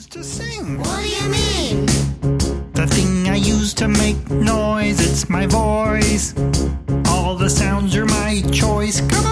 to sing. What do you mean? The thing I use to make noise, it's my voice. All the sounds are my choice. Come